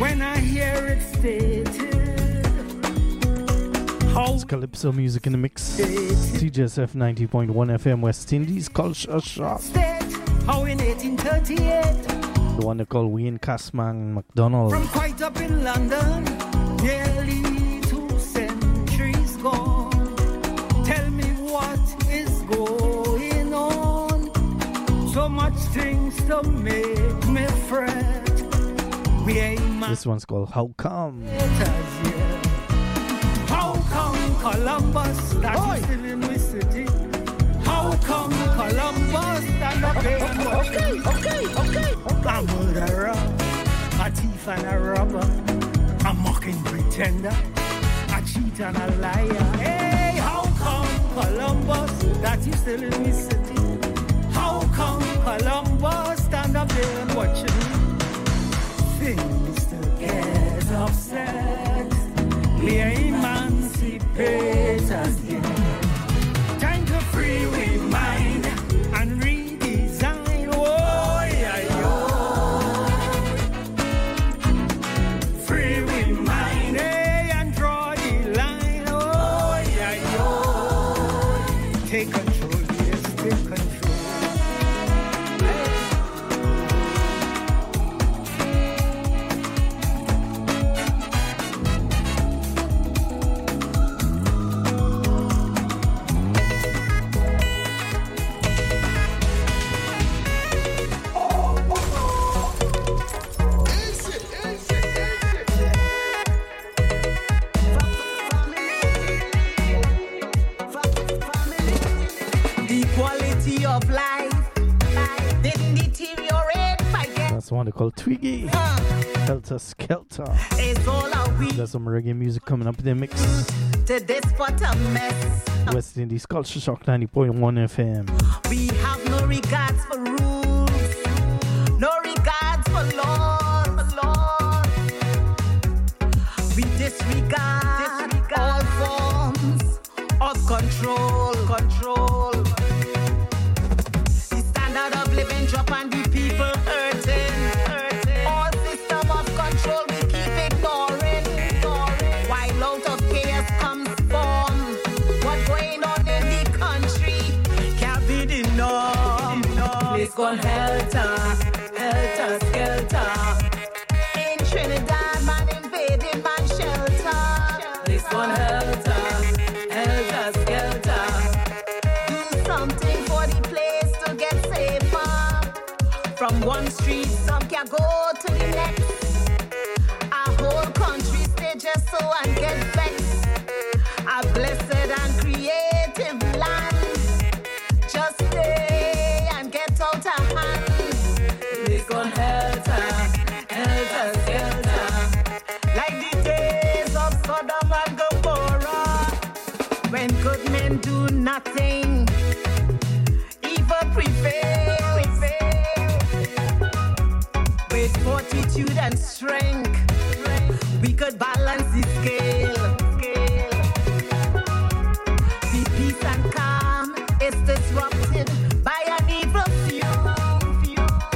when I hear it stated. It's Calypso music in the mix. CJSF 90.1 FM West Indies Culture Shock. How in 1838, the one they call Wayne Casman McDonald. from quite up in London, nearly 2 centuries gone. Tell me what is going on. So much things to make me fret. We ain't This one's called How Come? How come Columbus that is still in the city? How come Columbus stand up there and watch okay. A murderer, a thief and a robber, a mocking pretender, a cheat and a liar. Hey, how come Columbus that is still in the city? How come Columbus stand up there and watch it? Things to get upset. We emancipate us again. Time to free we mind and redesign. Oh, yeah, yo. Free we mind, hey, and draw the line. Oh, yeah, yo. Take control, yes, take control. One they call Twiggy. Helter Skelter. There's some reggae music coming up in the mix. To this what a mess. West Indies Culture Shock 90.1 FM. We have no regards for rules, no regards for laws. We disregard all forms of control. The standard of living drop and the people hurting. All system of control we keep ignoring. While out of chaos comes form. What's going on in the country can't be the norm. It's gone helter skelter. In Trinidad, man invading man shelter. It's gone helter skelter. Do something for the place to get safer. From one street, some can go to the next. Our whole country stay just so and get vexed. A blessed and creative land. Just stay and get out of hand. It's gone helter skelter. Like the days of Sodom and Gomorrah, when good men do nothing, evil prevails. With fortitude and strength, we could balance the scale. The peace and calm is disrupted by an evil few.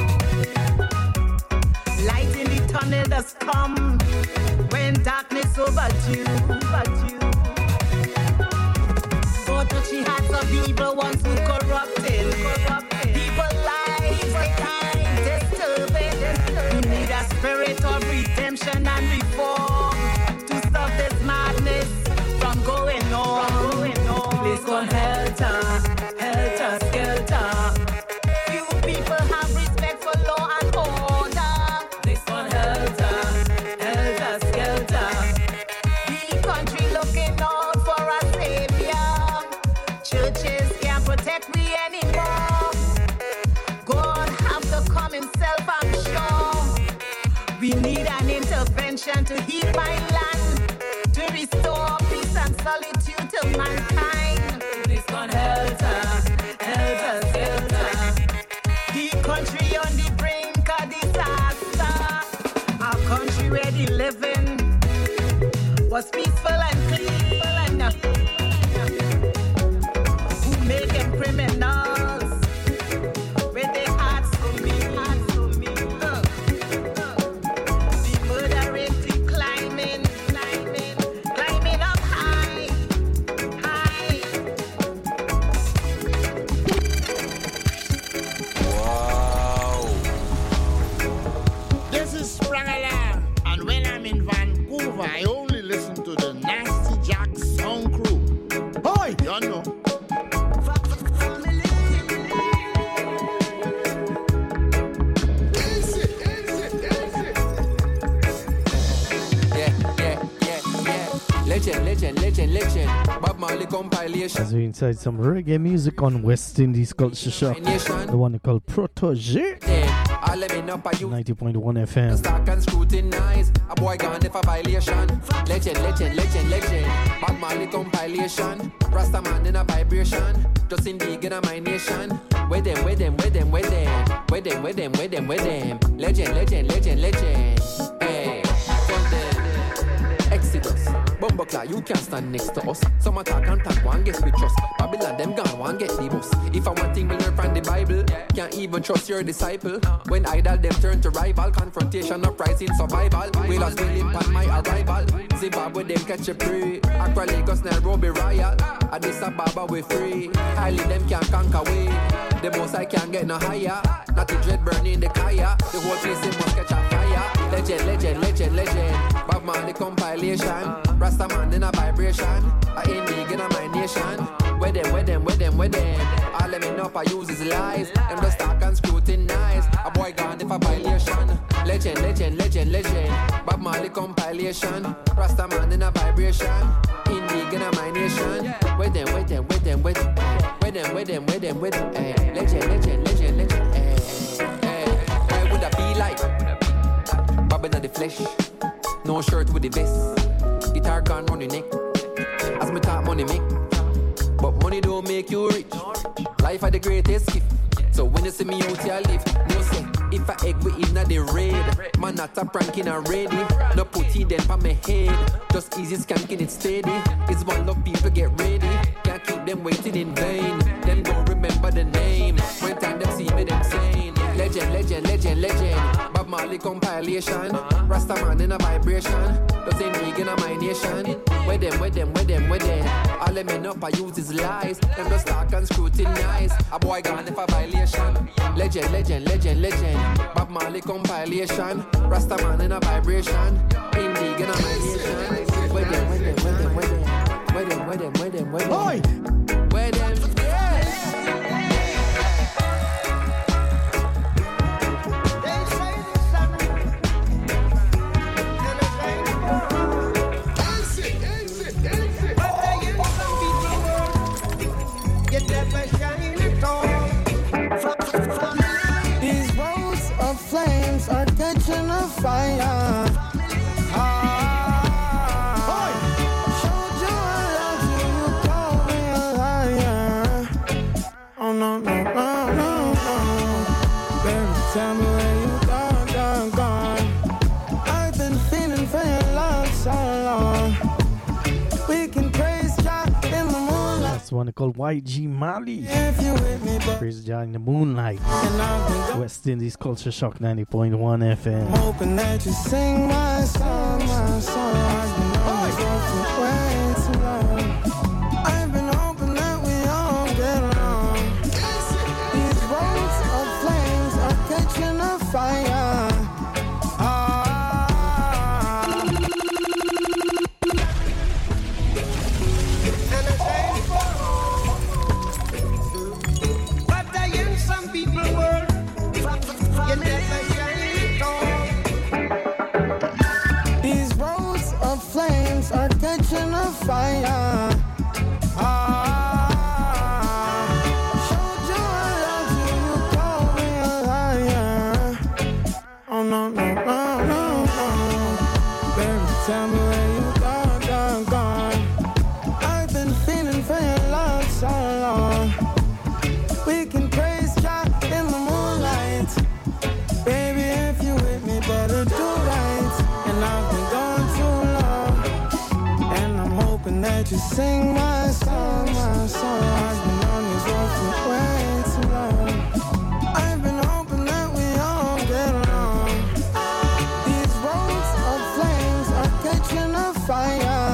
Light in the tunnel does come when darkness overdue. So touchy hearts of evil ones who corrupted. People lives they disturbing. We need a spirit of redemption and reform to stop this madness from going on. Please gone helter skelter. Few people have respect for law and order. Please gone helter skelter. The country looking out for a savior. Churches can't protect me anymore. God have to come himself, I'm sure. We need an intervention to heal my land, to restore peace and solitude to mankind. This gone helter skelter. The country on the brink of disaster. Our country where the living was peaceful and clean. Who make them criminals with their hearts for me. The murdering rang along. And when I'm in Vancouver, I only listen to the Nasty Jack Sound Crew. Boy, you know. Legend. Bob Marley compilation. As we inside some reggae music on West Indies Culture Shock, the one called Protege. 90.1 FM. Stack and scrutinize. A boy gone if a violation. Legend. Bob Marley compilation. Rasta man in a vibration. Just in the in my nation. With them. Legend. Hey, Exodus. Bumbleclaw, you can't stand next to us. Some attack and talk, one get with trust. Babylon, them gone, one get the bus. If I want thing we learn from the Bible, can't even trust your disciple. When idol, them turn to rival. Confrontation, uprising, survival. We lost William on my arrival. Zimbabwe, them catch a prey. Accra, Lagos, Nairobi, Royal. Addis Ababa, we free. Highly, them can't conquer way. The most I can't get no higher. Not the dread burning the kaya. The whole place, it must catch a fire. Legend. Bob Marley compilation. Rasta man in a vibration. I ain't big in my nation. With them. All let me know if I use his lies. Them just talk and scrutinize. A boy gone if a violation. Legend. Bob Marley compilation. Rasta man in a vibration. In big in my nation. With them. Legend. Where would I be like? Bobbing on the flesh. No shirt with the vest. Guitar gone round the neck. As me talk money make. But money don't make you rich. Life are the greatest gift. So when you see me out here live, no say if I egg we in the raid. Man not a pranking already. No put it then for my head. Just easy skanking it steady. It's one love people get ready. Can't keep them waiting in vain. Them don't remember the name. When time them see me them saying Legend. Bob Marley compilation. Rasta man in a vibration. Doesn't big in my nation. With them. All let me know if I use his lies. Them just talk and scrutinize. A boy gone if a violation. Legend. Bob Marley compilation. Rasta man in a vibration. Ain't big in my nation. With them. Boy. With them. These roads of flames are catching a fire. Showed you I love you, you call me a liar. Oh no. Baby, tell me where you gone. I've been feeling for your love so long. We can praise God in the moonlight. That's one called YG Mali. If you with me, but Praise God in the moonlight. West Indies Culture Shock 90.1 FM. hoping that you sing my song. I've been on this road for way too long. I've been hoping that we all get along. These roads of flames are catching a fire. But I am some people world. You never shine on. These roads of flames are catching a fire. Showed you I love you, you call me a liar. Oh no. Baby, tell me where you gone. I've been feeling for your love so long. We can praise God in the moonlight. Baby, if you with me, better do right. And I've been gone too long. And I'm hoping that you sing my song. I've been on this road for way too long. I've been hoping that we all get along. These roads of flames are catching a fire.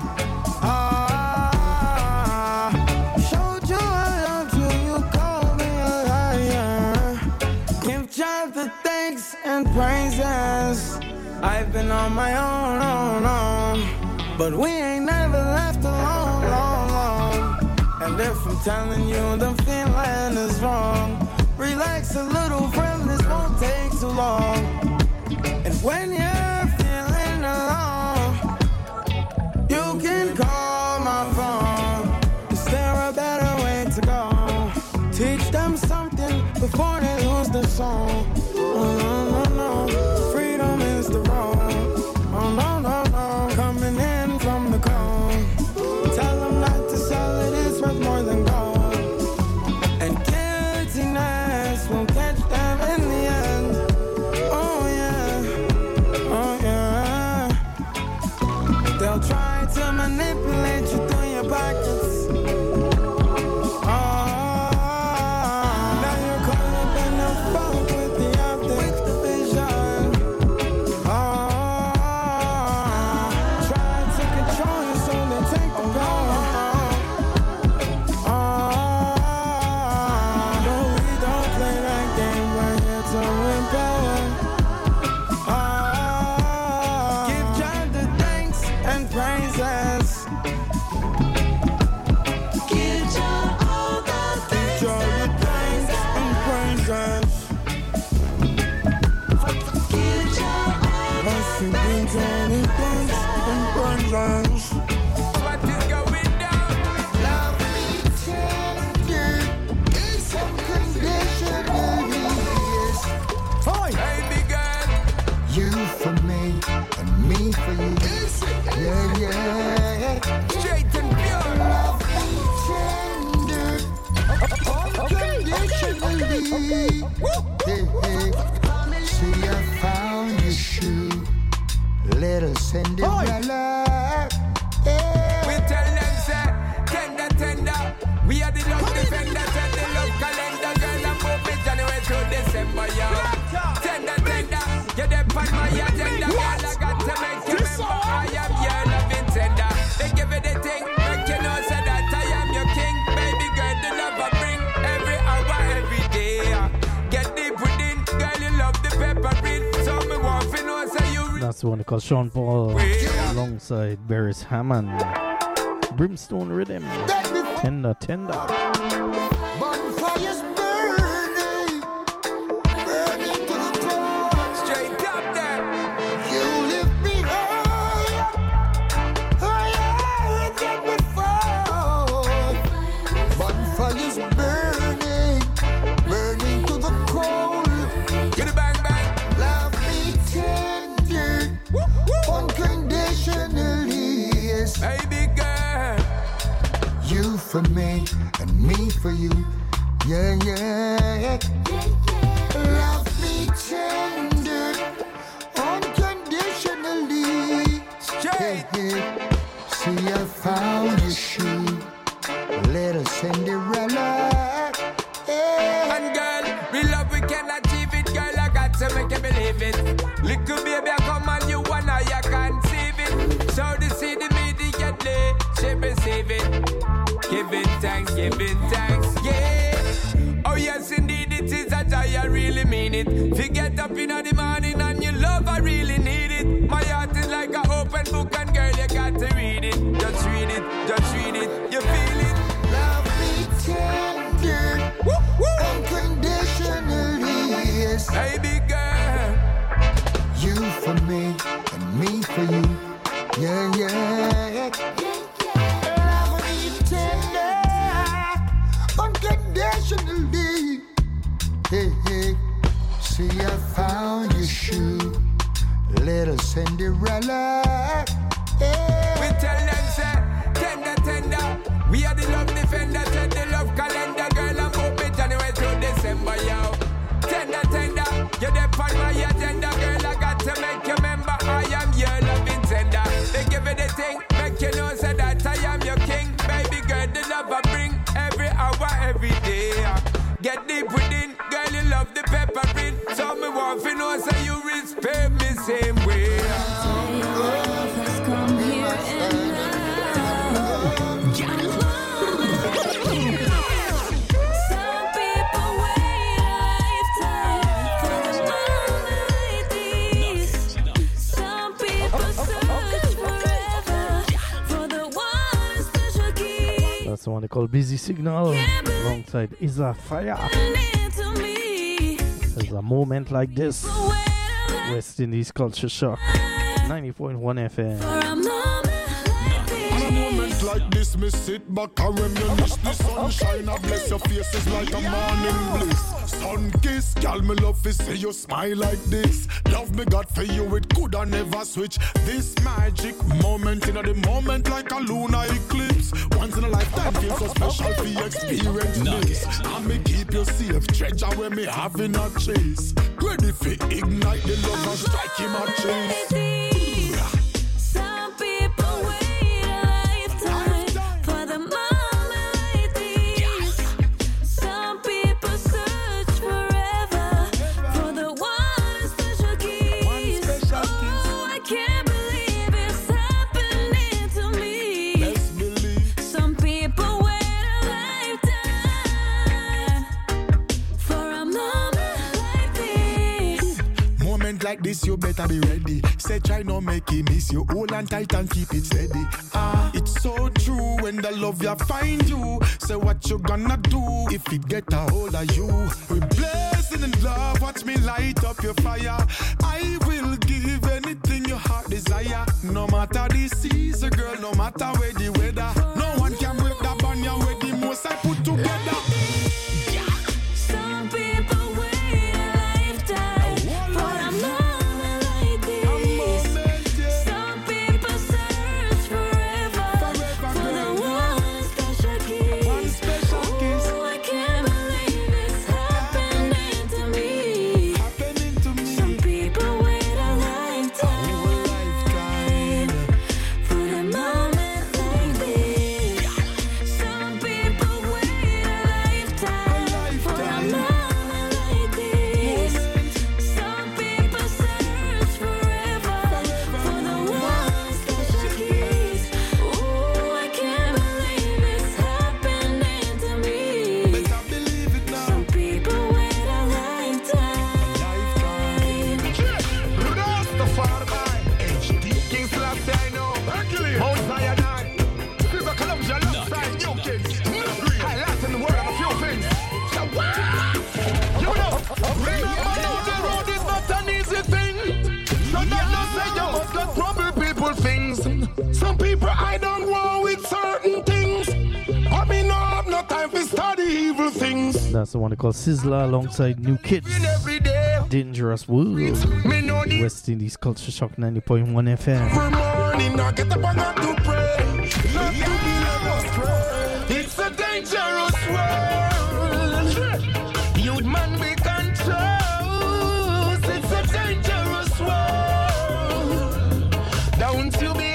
Showed you I loved you, you called me a liar. Give God the thanks and praises. I've been on my own, but we ain't never left alone, long. And if I'm telling you the feeling is wrong, relax a little, friend, this won't take too long. And when you're feeling alone, you can call my phone. Is there a better way to go? Teach them something before they lose the song. Oh, no. Freedom is the road. Oh, no. Coming in from the cold. Tell them not to sell it, it's worth more than gold. And guiltiness will catch them in the end. Oh, yeah. They'll try to manipulate you through your pockets. What is going down? Love me tender, some conditional yes. Baby girl, you for me and me for you. Yeah. Straight and pure. Love me tender, unconditionally. Hey. See, I found your shoe, little Cinderella. We tell them, say, tender. We are the love defender, tell the love calendar, girl, and move it January through December, yeah. Tender, you're the on my agenda, girl, I got to make you remember I am your loving tender. They give it the thing, make you know, say that I am your king, baby girl, the love I bring every hour, every day. Get deep within, girl, you love the pepper breed, so me want to know, say you. That's the one called Sean Paul alongside Beres Hammond. Brimstone Rhythm. Tender. Bonfires burning to the core. Straight up there. You lift me higher than before. Bonfires burning to the core. Get it bang. Love me tender, unconditionally, yes. Baby girl, you for me and me for you, yeah. Love me tender, unconditionally, straight. See, I found your shoe, little Cinderella. And girl, real love we can achieve it, girl, I got to make you believe it. Little baby, I come and you and I conceive it. So the see the immediately, she receive it. Giving thanks, yeah. Oh yes, indeed, it is that I really mean it. If you get up in the morning and you love, I really need it. My heart is like an open book and girl, you got to read it. Just read it, you feel it. Love me tender, unconditionally, yes. Baby girl, you for me and me for you, yeah. Love me tender, unconditionally. Hey. See, I found your shoe, little Cinderella. we tell them, say, tender. We are the love defender, tell the love calendar, girl, I'm open January through December, yo. Tender, you're the on my agenda, girl, I got to make you remember I am your loving tender. They give it the thing, make you know, say that I am your king, baby girl, the love I bring every hour, every day. Get deep within, girl, you love the pepper breed, so me want to know, say you respect me same way. Love has come here and now. Some people wait a lifetime for a moment like this. So one they call Busy Signal alongside Isa Fire. There's a moment like this. West Indies Culture Shock 90.1 FM. Like this, me sit back and reminisce. The sunshine, I bless your faces like a morning bliss. Sun kiss, girl, me love to see you smile like this. Love me God for you, it could I never switch. This magic moment, in the moment like a lunar eclipse. Once in a lifetime, feels so special for you experience this. And me keep you safe, treasure when me having a chase. Ready for ignite the love and strike him a chase. Like this, you better be ready. Say try not make him miss you. Hold on tight and keep it steady. It's so true when the love ya find you. Say what you gonna do if it get a hold of you. We blessing in love, watch me light up your fire. I will give anything your heart desire. No matter the season, girl, no matter where the weather. No one can break that bond ya with the most I put together. Some people I don't want with certain things. But me no have no time for study evil things. That's the one they call Sizzler alongside New Kids. Dangerous World. West Indies Culture Shock 90.1 FM. Every morning I get up and I to pray. Not to be left astray. It's a dangerous world. You'd man be controlled. It's a dangerous world. Don't you be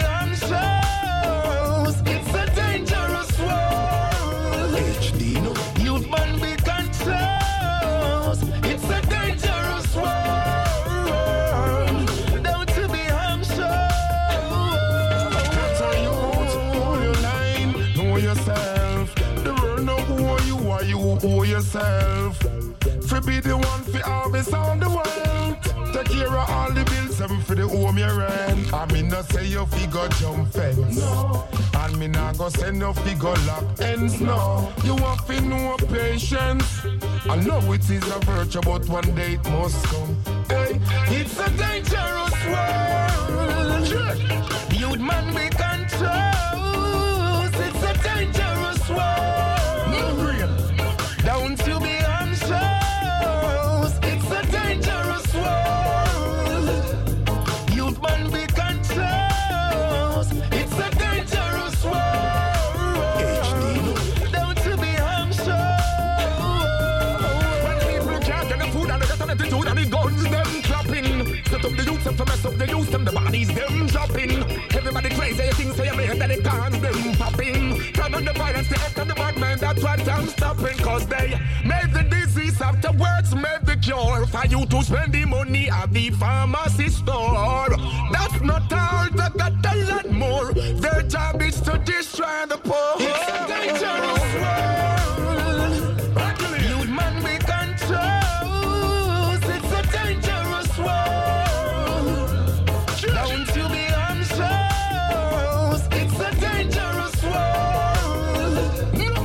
it's a dangerous world. HD, no. Youth man be controlled. It's a dangerous world. Don't you be anxious. That's how you hold your line. Know yourself. The world know who you are. You owe yourself. For be the one for harvest all the world. Take care of all the bills and for the home you rent. I mean not say you figure jump fence. No. And me not go send no figure lock ends. No. You have to know patience. I know it is a virtue but one day it must come. Hey, it's a dangerous world. You'd man be controlled. It's a dangerous world. Don't you be anxious. It's a dangerous world. Youth man be controlled. It's a dangerous world. Don't you be anxious. When people can't get the food and they get an attitude and the guns them clapping. Set up the youth and to mess up the youth and the bodies them dropping. Everybody crazy things say you made that they can't them popping. Turn on the violence, the act and the bad man, that's what I'm stopping. Cause they made the disease afterwards, made the cure. For you to spend the money at the pharmacy store. That's not all, they got a lot more. Their job is to destroy the poor. It's a dangerous world. You'd man be controlled. It's a dangerous world. Don't you be anxious. It's a dangerous world. No.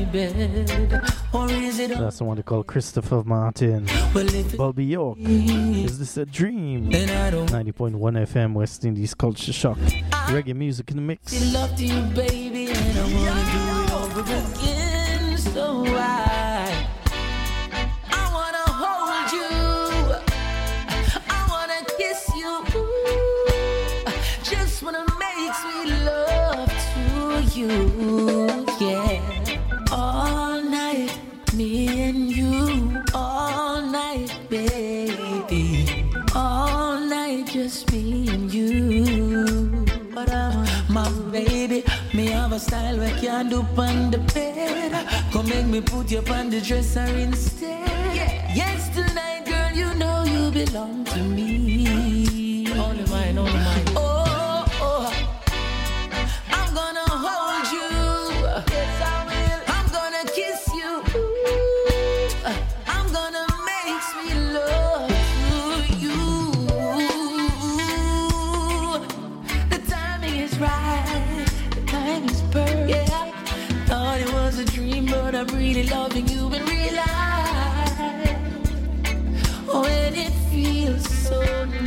bed, or is it? That's the one they call Christopher Martin. Bobby York. Is this a dream? 90.1 FM West Indies Culture Shock. Reggae music in the mix. I love you, baby, and I wanna do it over again. So I wanna hold you, I wanna kiss you, just wanna make sweet love to you, yeah. All night, me and you, all night, baby, all night, just me and you. But my baby, me have a style where can't do on the bed. Come make me put you on the dresser instead. Yes, tonight, girl, you know you belong to me. Only mine, only mine. Oh, oh, I'm gonna hold you. Yes, I will. I'm gonna kiss you. I'm gonna make sweet love to you. The timing is right. The time is perfect. Yeah. Thought it was a dream, but I'm really loving you in real life. Oh, and it feels so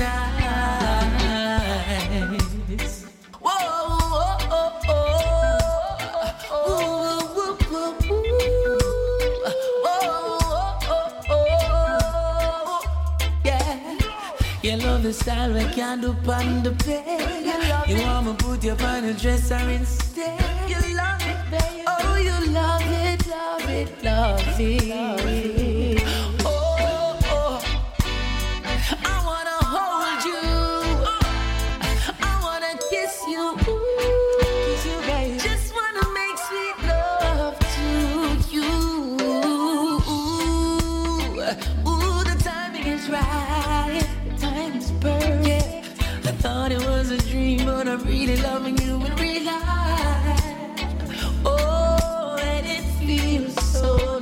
nice. Whoa, whoa, oh, oh, oh, whoa, whoa, whoa, oh, yeah. You love the style we can't do on the bed. You want me put you on the dresser instead. You love it, baby. Oh, you love it, love it, love it. Oh, oh, I wanna hold you. I wanna kiss you. Kiss you, baby. Just wanna make sweet love to you. Ooh, the timing is right. The time is perfect. I thought it was a dream, but I'm really loving you in real life. Oh, and it feels so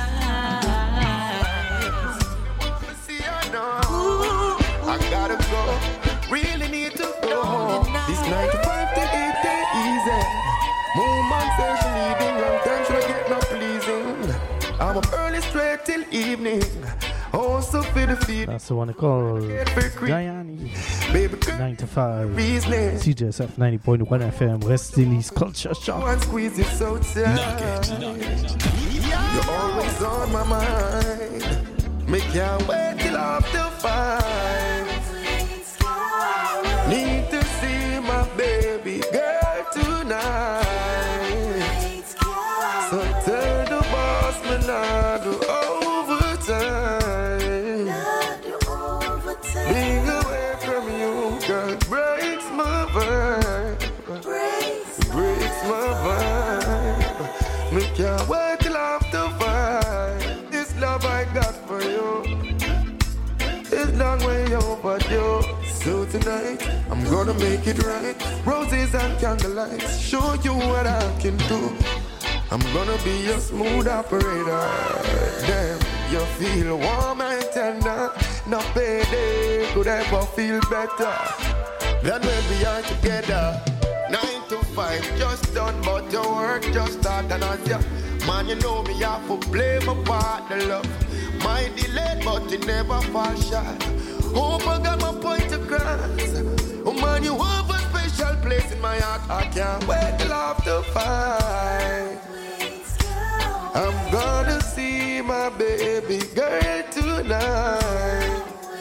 nice. See, I know I gotta go. Really need to go. This 9 to 5 to 8 day easy. Woman says she leaving, long time she don't get no pleasing. I'm up early straight till evening. Also for the feed. That's the one they call Diane. 9 to 5. CJSF 90.1 FM West Indies Culture Shock. One squeeze it so tight. You're always on my mind. Me can't wait till after 5. Need to see my baby girl tonight. So tell the boss me not do overtime. Being away from you, girl, breaks my vibe. Breaks my vibe. Me can't wait till after 5. This love I got for you is long way overdue. So tonight, I'm gonna make it right. Roses and candlelights, show you what I can do. I'm gonna be a smooth operator. Damn, you feel warm and tender. No payday could ever feel better than when we are together. 9 to 5, just done, but your work just start. And as ya, man, you know me, I have to play my part, the love. My delay, but it never fall short. Hope I got my point across. Oh man, you have a special place in my heart. I can't wait till after 5. I'm gonna see my baby girl tonight.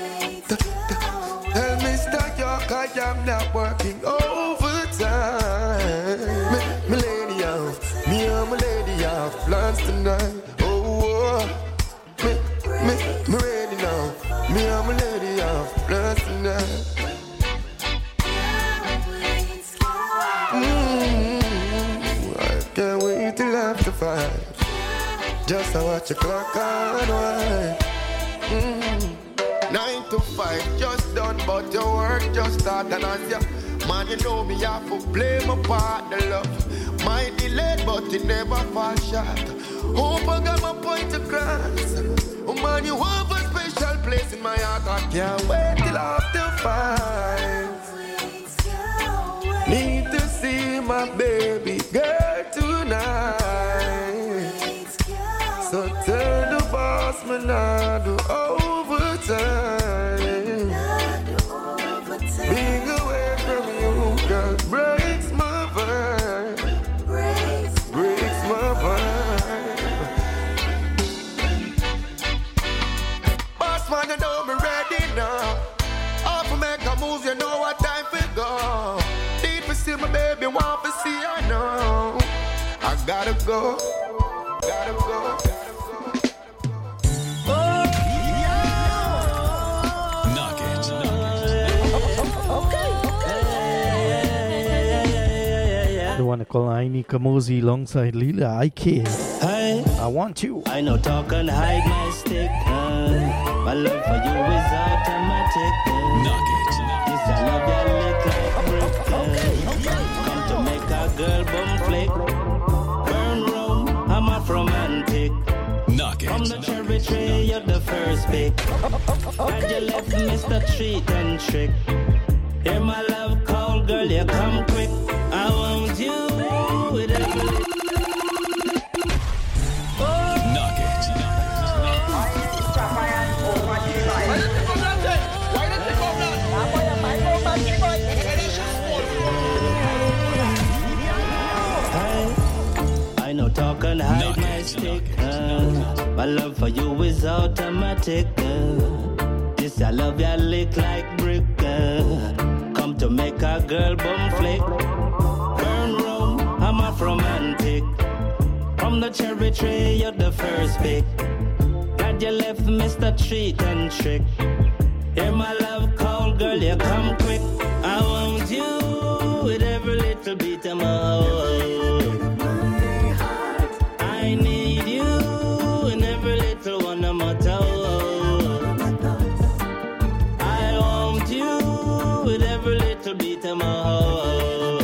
Tell Mr. York I am not working overtime. Me lady out, me and my lady out, plans tonight. Oh, me ready now. Me and my lady out, plans tonight. I can't wait till after 5. Just to watch the clock on wine. 9 to 5, just done, but your work just start. And as ya, man, you know me, I have to play my part, the love. My delay, but it never fall short. Hope I got my point across. Oh man, you have a special place in my heart. I can't wait till after 5. Need to see my baby girl tonight. So tell the boss man I do overtime. Being away from you, girl, breaks my vibe. Breaks my vibe. Boss man, you know me ready now. Off to make a move, you know what time we go. Need to see my baby, want to see her now. I gotta go. Gotta go. The one to call Aini Kamosi alongside Lila IK. Hey, I want you. I know talk and hide my stick. My love for you is automatic. Knock it. Yes, I love that lick like brick. Come to make a girl bum flick. Burn room, I'm a romantic. Knock it. From the cherry tree, you're the first pick. And you left Mr. Treat and Trick. Hear my love call, girl, you come quick. I want you with every. Knock it. I know talk and hide my stick. My love for you is automatic. This I love ya lick like brick. Come to make a girl bum flick. Burn room, I'm a romantic. From the cherry tree, you're the first pick. Glad you left Mr. Treat and Trick. Hear my love call, girl, you come quick. I want you with every little beat of my heart. I need you in every little one of my toes. I want you with every little beat of my heart.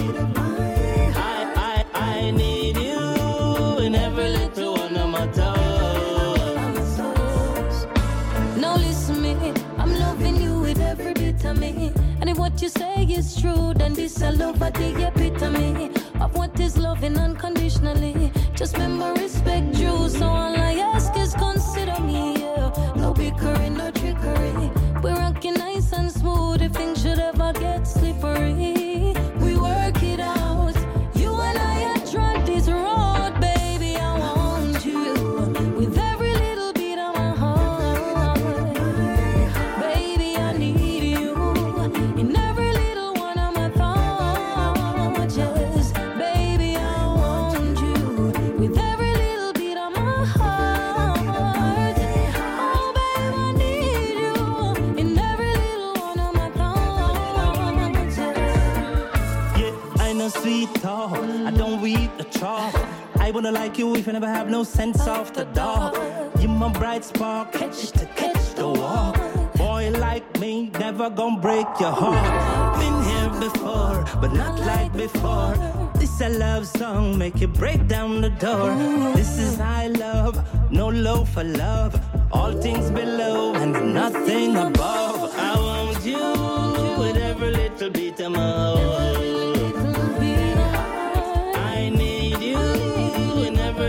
I need you in every little one of my toes. Now listen me, I'm loving you with every bit of me. And if what you say is true, then this I love at the epitome of what is loving unconditionally. Just remember respect you, so all I ask is consider me, yeah. No bickering, no trickery. We're rocking nice and smooth if things should ever get slippery. We work it out. You and I have tried this road, baby. I want you with every little beat of my heart. Baby, I need you in every little one of my thoughts. Yes, baby, I want you with every little beat of my heart. Oh, baby, I need you in every little one of my thoughts. Yeah, I know sweet talk. I don't eat the chalk. I wanna like you if you never have no sense of the dark. You my bright spark, catch the walk. Boy like me, never gonna break your heart. Been here before, but not like before. This a love song, make you break down the door. This is high love, no low for love. All things below and nothing above. I want you with every little beat of my heart.